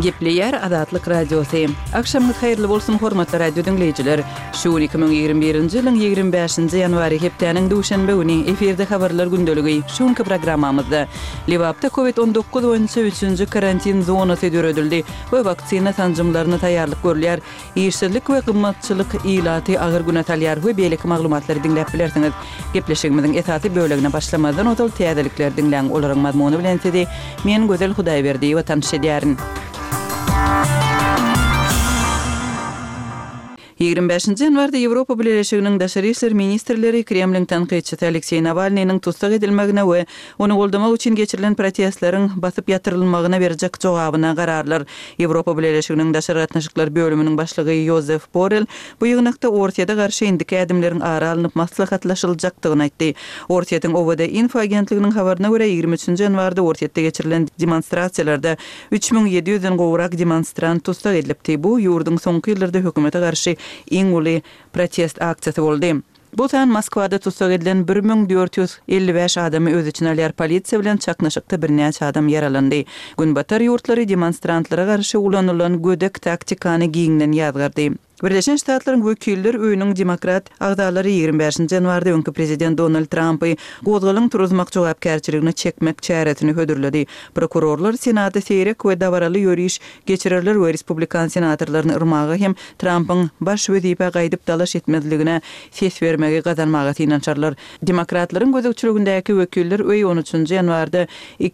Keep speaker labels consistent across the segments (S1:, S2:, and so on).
S1: Gepleyer Adatlyk Radiosu. Akşamınız hayırlı bolsun hormatly radio dinleyijiler. Şu 2021-nji ýylyň 25-nji ýanwary hepdeniň duşanbe güni eferde habarlar gündöligi şuňky programmamyzda Liwapda COVID-19 boýunça 3-nji karantin zonasy döredildi. Bu vaksina sanjymlaryny taýýarlyk görülýär. Ýeşillik we gymmatçylyk ilaty agyr günatalýar we beýleki maglumatlary dinläp bilersiňiz. Gepleşigimiziň esasy bölegine başlamadan otal täzelikler dinläň olaryň mazmuny bilen sedi. Men Gözel Hudaýberdi we tanışýaryn. 25-nji ýanwarda Ýewropa Birleşiginiň daşary işler ministrleri Kremliň tanqidçisi Aleksey Navalnyň tutsak edilmegine we onu goldamak üçin geçirilen protestlaryň basyp ýatyrylmagyna berjek jogabyna gararlar. Ýewropa Birleşiginiň daşary gatnaşyklar bölüminiň başlygy Josef Borrell bu ýygnakda Ortiýada garşy indiki adımlaryň ara alınıp maslahatlaşyljakdygyny aýtdy. Ortiýatyň Owada Info agentliginiň habaryna görä 23-nji ýanwarda Ortiýada geçirilen demonstrasiýalarda 3700-den gowrak demonstrant tutsak edilipdi. Bu ýurdun soňky ýyllarda hökümete garşy iň uly protest aksiýasy boldy. Bu tan Moskwada tutsak edilen 1455 adamy öz içine alýar polisiýa bilen çaknaşykda birnäçe adam yaralandy. Günbatar ýurtlary demonstrantlara garşy ulanylan gödek taktikany giňden ýazgardy. Birleşen Ştatlaryň wekilleri öýüniň demokrat agdalary 25-nji ýanwarda öňkü prezident Donald Trumpy gozgalyň turuzmak jogapkärçiligini çekmek çäretini hödürledi. Prokurorlar Senatda seýrek we dabaraly ýöriş geçirirler we Respublikan senatorlaryny yrmagy hem Trumpyň baş wezipä gaýdyp dalaş etmezligine ses bermegi gazanmagy synançarlar. Demokratlaryň gözegçiligindäki wekiller öýü 13-nji ýanwarda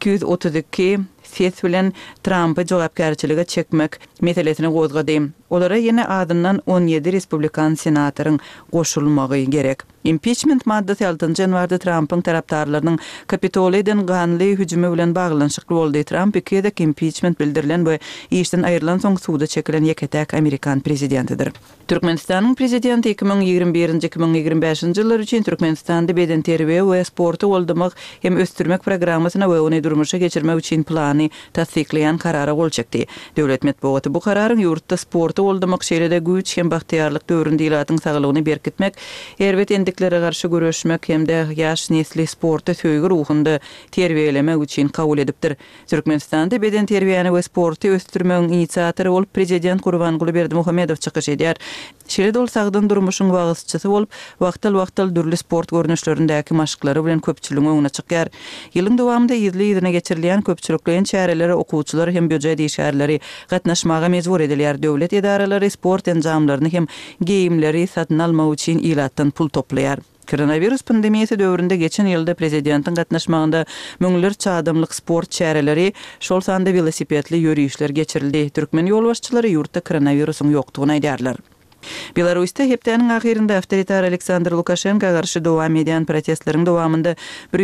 S1: 232 ses bilen Trumpy jogapkärçilige çekmek meselesini gozgady. Olara ýene adından 17 Respublikan senatoryň goşulmagy gerek. Impeachment maddesi 6-njy ýanwarda Trumpyň tarapdarlarynyň Kapitoliyden ganly hüjümi bilen baglanşykly boldy. Trump ikide impeachment bildirilen we işden aýrylan soň suwda çekilen ýeketäk Amerikan prezidentidir. Türkmenistanyň prezidenti 2021-2025-nji ýyllar üçin Türkmenistanda beden terbiýe we sporty goldamak hem östürmek programmasyna we ony durmuşa geçirmek üçin plany tasdikleýän karara gol çekdi. Döwlet medeniýeti bu kararyň ýurtda sporty goldamak şeýlede güýç hem bahtiýarlyk döwründe ilatyň saglygyny berkitmek, erbet endiklere garşy görüşmek hemde ýaş nesli sporty söýgü ruhunda terbiýelemek üçin kabul edipdir. Türkmenistanda beden terbiýany we sporty östürmegiň inisiatory bolup prezident Gurbanguly Berdimuhamedow çykyş edýär. Şeýle bolsagdan durmuşyň wagtçysy bolup, wagtal dürli sport görnüşlerindäki maşyklary bilen köpçüligiň öňüne çykýar. Ýylyň dowamında ýyzly geçirilen köpçüliklerin çäreleri, okuwçylar hem böje dişärleri gatnaşmaga mejbur edilýär. Döwlet edaralary sport enjamlaryny hem geyimleri satyn almak üçin ilatdan pul toplaýar. Koronavirus pandemiýasy döwründe geçen ýylda prezidentiň gatnaşmagynda müňler çadymlyk sport çäreleri, şol sanda velosipedli ýöriýişler geçirildi. Türkmen ýolbaşçylary ýurtda koronavirusyň ýokdugyny aýdarlar. Belarusda hepdeniň ahyrynda awtoritar Aleksandr Lukashenko garşy dowam edýän protestlaryň dowamında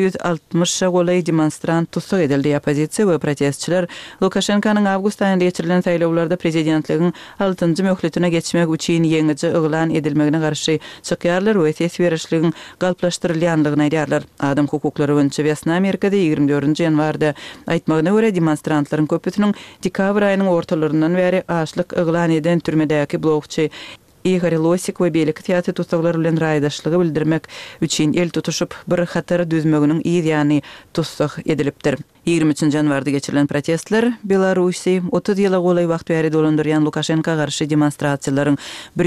S1: 160 golay demonstrant tutsak edildi. Opozisiýa we protestçiler Lukashenkonyň awgust aýynda geçirilen saýlawlarda prezidentligiň 6-njy möhletine geçmek üçin ýeňice yglan edilmegine garşy çykýarlar we ses berişligiň galplaşdyrylýanlygyny aýdýarlar. Adam hukuklary boýunça Western Amerikada 24-nji ýanwarda aýtmagyna görä demonstrantlaryň köpüsiniň dekabr aýynyň ortalaryndan beri açlyk yglan eden türmedäki blogçy Igor Losik we beýleki teatr tutsaklary bilen raýdaşlygy bildirmek üçin el tutuşup bir hatar düzmeginiň ýa-ni tutsak edilipdir. 23-nji ýanwarda geçirilen protestler Belarusi 30 ýyla golay wagt bäri dolandyrýan Lukashenko garşy demonstrasiýalaryň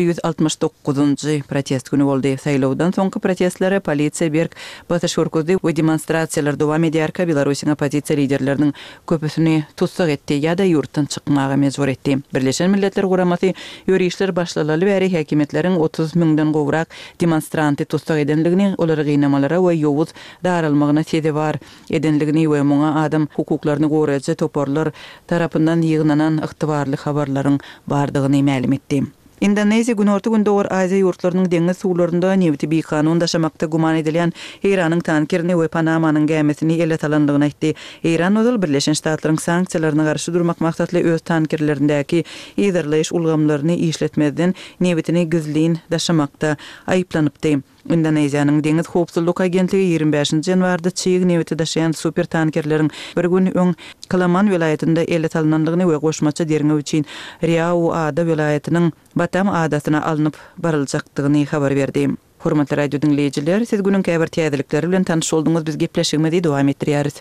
S1: 169-njy protest güni boldy. Saýlawdan soňky protestlere polisiýa berk batyş görkezdi we demonstrasiýalar dowam edýärkä Belarusyň opozisiýa liderleriniň köpüsini tutsak etdi ýa-da ýurtdan çykmaga mejbur etdi. Birleşen Milletler Guramasy ýöriýişler başlalaly bäri häkimetleriň 30 000-den gowrak demonstranty tutsak edenligini, olary gynamalara we ýowuz daralmagyna sebäp bar edenligini we muňa adam hukuklaryny goraýjy toporlar tarapyndan ýygnanan ygtybarly habarlaryň bardygyny ma'lum etdi. Indoneziya günorta gündä Aziya ýurtlarynyň deňiz suwlarynda nebiti beýkanun daşamakda guman edilýän Iranyň tankerini we Panamanyň gemisini ele talandygyny aýtdy. Iran ozal Birleşen Ştatlaryň sanksiýalaryna garşy durmak maksatly öz tankerlerindäki ýerleş ulgamlaryny işletmezden nebitini gizlin daşamakda aýyplanypdy. Indoneziýanyň deňiz howpsuzlyk agentligi 25-nji ýanwarda çyýyk nebiti daşaýan super tankerleriň bir gün öň Kalaman vilayetinde ele talananlygyny we goşmaça derňe üçin Riau Ada vilayetynyň Batam adasyna alınıp baryljakdygyny habar berdi. Hormatly radio dinleyijiler, siz günüň käbir täzelikleri bilen tanyş boldunuz. Biz gepleşigmedi dowam etdirýäris.